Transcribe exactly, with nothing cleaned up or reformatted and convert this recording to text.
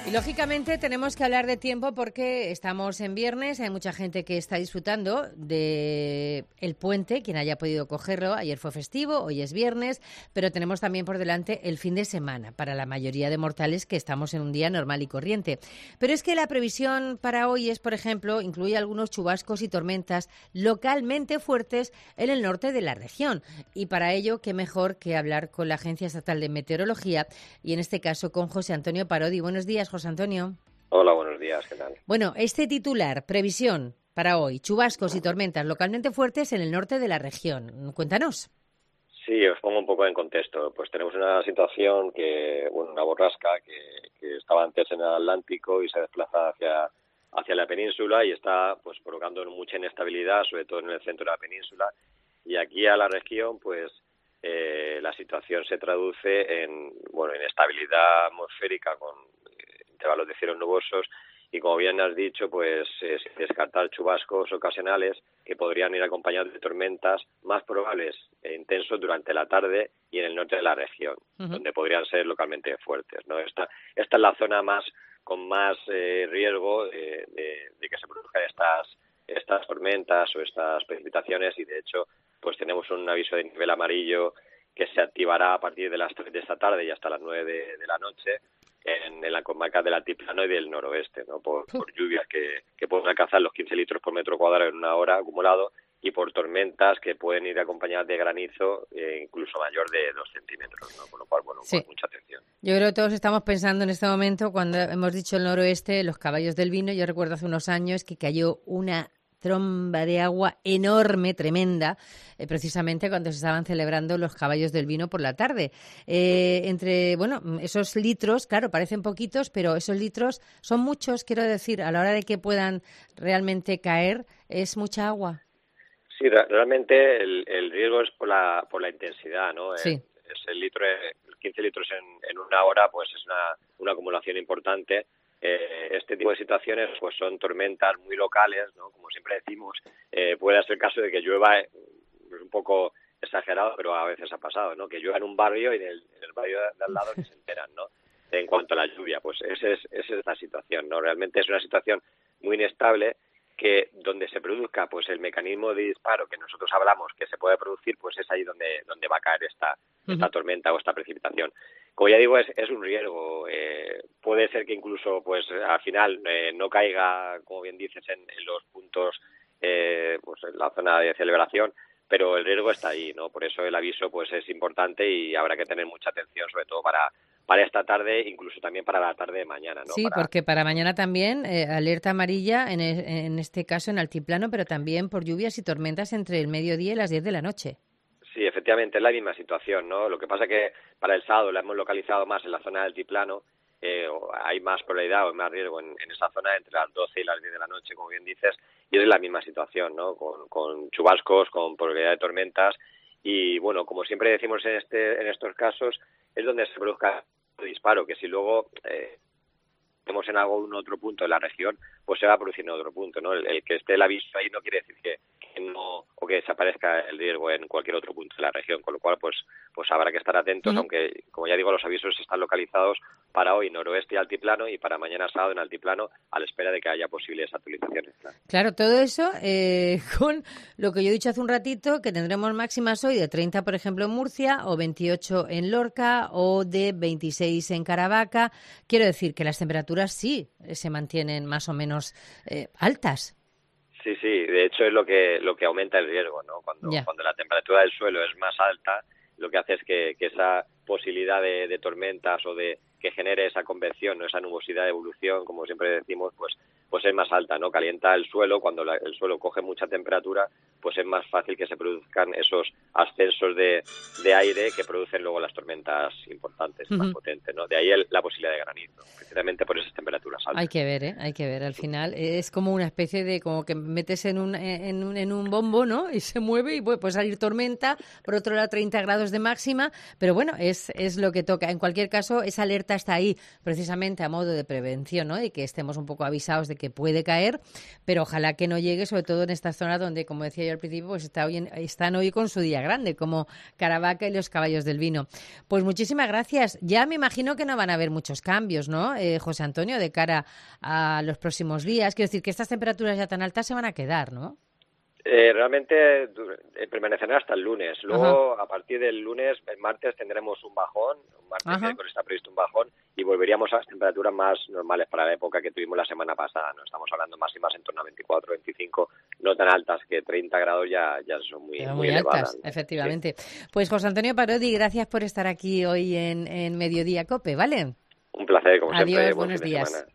Y lógicamente tenemos que hablar de tiempo porque estamos en viernes, hay mucha gente que está disfrutando de el puente, quien haya podido cogerlo. Ayer fue festivo, hoy es viernes, pero tenemos también por delante el fin de semana para la mayoría de mortales que estamos en un día normal y corriente. Pero es que la previsión para hoy es, por ejemplo, incluye algunos chubascos y tormentas localmente fuertes en el norte de la región. Y para ello, qué mejor que hablar con la Agencia Estatal de Meteorología y en este caso con José Antonio Parodi. Buenos días, José Antonio. Hola, buenos días, ¿qué tal? Bueno, este titular, previsión para hoy, chubascos y tormentas localmente fuertes en el norte de la región. Cuéntanos. Sí, os pongo un poco en contexto. Pues tenemos una situación que, bueno, una borrasca que, que estaba antes en el Atlántico y se desplaza hacia, hacia la península y está pues provocando mucha inestabilidad, sobre todo en el centro de la península. Y aquí a la región, pues eh, la situación se traduce en, bueno, inestabilidad atmosférica con intervalos de cielos nubosos y, como bien has dicho, pues eh, sin descartar chubascos ocasionales que podrían ir acompañados de tormentas más probables e intensos durante la tarde y en el norte de la región, uh-huh. donde podrían ser localmente fuertes, ¿no? Esta, esta es la zona más con más eh, riesgo de, de, de que se produzcan estas estas tormentas o estas precipitaciones y, de hecho, pues tenemos un aviso de nivel amarillo que se activará a partir de las tres de esta tarde y hasta las nueve de, de la noche en, en la comarca del altiplano y del noroeste, ¿no? Por, por lluvias que, que pueden alcanzar los quince litros por metro cuadrado en una hora acumulado y por tormentas que pueden ir acompañadas de granizo eh, incluso mayor de dos centímetros, ¿no? Con lo cual, bueno, sí. Pues mucha atención. Yo creo que todos estamos pensando en este momento, cuando hemos dicho el noroeste, los caballos del vino. Yo recuerdo hace unos años que cayó una tromba de agua enorme, tremenda, eh, precisamente cuando se estaban celebrando los caballos del vino por la tarde. Eh, entre, bueno, esos litros, claro, parecen poquitos, pero esos litros son muchos, quiero decir, a la hora de que puedan realmente caer, es mucha agua. Sí, realmente el, el riesgo es por la por la intensidad, ¿no? Sí. Es, es el litro, quince litros en, en una hora, pues es una, una acumulación importante. Eh, este tipo de situaciones pues son tormentas muy locales, ¿no? Como siempre decimos, eh, puede ser el caso de que llueva, es un poco exagerado, pero a veces ha pasado, ¿no? Que llueva en un barrio y en el, en el barrio de al lado ni se enteran, ¿no? En cuanto a la lluvia, pues esa es, esa es la situación, ¿no? Realmente es una situación muy inestable que donde se produzca pues el mecanismo de disparo que nosotros hablamos que se puede producir, pues es ahí donde donde va a caer esta uh-huh. esta tormenta o esta precipitación. Como ya digo, es, es un riesgo. Eh, puede ser que incluso pues al final eh, no caiga, como bien dices, en, en los puntos, eh, pues en la zona de celebración, pero el riesgo está ahí, ¿no? Por eso el aviso pues es importante y habrá que tener mucha atención, sobre todo para para esta tarde, incluso también para la tarde de mañana, ¿no? Sí, para... porque para mañana también eh, alerta amarilla, en, e, en este caso en altiplano, pero también por lluvias y tormentas entre el mediodía y las diez de la noche. Sí, efectivamente, es la misma situación, ¿no? Lo que pasa es que para el sábado la hemos localizado más en la zona del altiplano, eh, hay más probabilidad o más riesgo en, en esa zona entre las doce y las diez de la noche, como bien dices, y es la misma situación, ¿no? Con, con chubascos, con probabilidad de tormentas y, bueno, como siempre decimos en este en estos casos, es donde se produzca disparo, que si luego eh, vemos en algún otro punto de la región, pues se va a producir en otro punto, ¿no? El, el que esté el aviso ahí no quiere decir que, que no o que desaparezca el riesgo en cualquier otro punto de la región, con lo cual pues pues habrá que estar atentos, uh-huh. aunque como ya digo los avisos están localizados para hoy noroeste y altiplano y para mañana sábado en altiplano a la espera de que haya posibles actualizaciones. Claro, claro todo eso eh, con lo que yo he dicho hace un ratito, que tendremos máximas hoy de treinta, por ejemplo, en Murcia, o veintiocho en Lorca, o de veintiséis en Caravaca. Quiero decir que las temperaturas sí se mantienen más o menos eh, altas. Sí, sí, de hecho es lo que lo que aumenta el riesgo, ¿no? Cuando, yeah. cuando la temperatura del suelo es más alta, lo que hace es que, que esa posibilidad de, de tormentas o de que genere esa convección, ¿no? Esa nubosidad de evolución, como siempre decimos, pues pues es más alta, ¿no? Calienta el suelo, cuando la, el suelo coge mucha temperatura, pues es más fácil que se produzcan esos ascensos de, de aire que producen luego las tormentas importantes, uh-huh. más potentes, ¿no? De ahí el, la posibilidad de granizo, precisamente por esas temperaturas altas. Hay que ver, ¿eh? Hay que ver, al final es como una especie de, como que metes en un, en un, en un bombo, ¿no? Y se mueve y puede, puede salir tormenta, por otro lado treinta grados de máxima, pero bueno, es, es lo que toca. En cualquier caso, esa alerta está ahí precisamente a modo de prevención, ¿no? Y que estemos un poco avisados de que puede caer, pero ojalá que no llegue, sobre todo en estas zonas donde, como decía yo al principio, pues está hoy en, están hoy con su día grande, como Caravaca y los caballos del vino. Pues muchísimas gracias. Ya me imagino que no van a haber muchos cambios, ¿no, eh, José Antonio, de cara a los próximos días? Quiero decir que estas temperaturas ya tan altas se van a quedar, ¿no? Eh, realmente eh, permanecerán hasta el lunes. Luego, Ajá. a partir del lunes, el martes, tendremos un bajón. Un martes Ajá. miércoles está previsto un bajón y volveríamos a las temperaturas más normales para la época que tuvimos la semana pasada. No estamos hablando máximas en torno a veinticuatro, veinticinco, no tan altas, que treinta grados ya, ya son muy, Pero muy muy elevadas, altas, ¿no? efectivamente. Sí. Pues José Antonio Parodi, gracias por estar aquí hoy en, en Mediodía COPE, ¿vale? Un placer, como Adiós, siempre. Buen buenos fin de días. semana.